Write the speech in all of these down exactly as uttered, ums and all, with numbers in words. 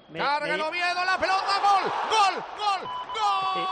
Me, Carga me... el Oviedo, la pelota, gol, gol, gol, gol. Sí.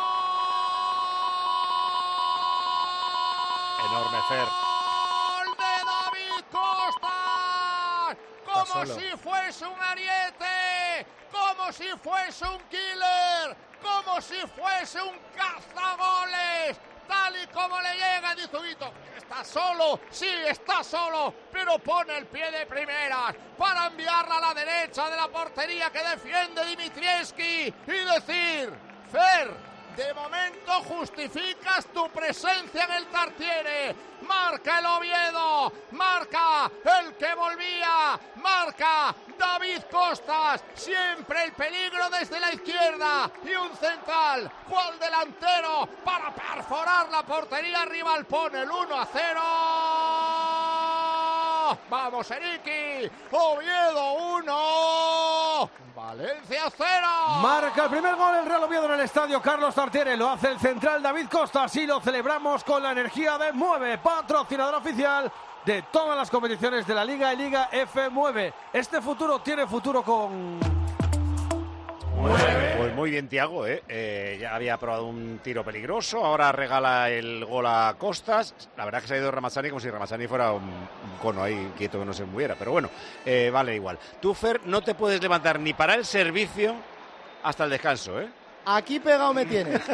Enorme, Fer. Gol de David Costa. Como si fuese un ariete, como si fuese un killer, como si fuese un cazagoles. Tal y como le llega, dice Vito, está solo, sí, está solo, pero pone el pie de primeras para enviarla a la derecha de la portería que defiende Dimitrievski y decir, Fer, de momento justificas tu presencia en el Tartiere. Marca el Oviedo, marca el que volvía, marca David Costas. Siempre el peligro desde la izquierda y un central, cual delantero para perforar la portería rival. Pone el uno a cero. Vamos, Eriki. Oviedo uno, Valencia cero. Marca el primer gol el Real Oviedo en el estadio Carlos Tartiere. Lo hace el central David Costa. Así lo celebramos con la energía de Mueve, patrocinador oficial de todas las competiciones de la Liga y Liga F. Mueve. Este futuro tiene futuro con... Mueve. Pues muy bien, Thiago, ¿eh? Eh, ya había probado un tiro peligroso, ahora regala el gol a Costas. La verdad es que se ha ido Ramazzani como si Ramazzani fuera un, un cono ahí quieto que no se moviera, pero bueno, eh, vale igual. Tú, Fer, no te puedes levantar ni para el servicio hasta el descanso, ¿eh? Aquí pegado me tienes.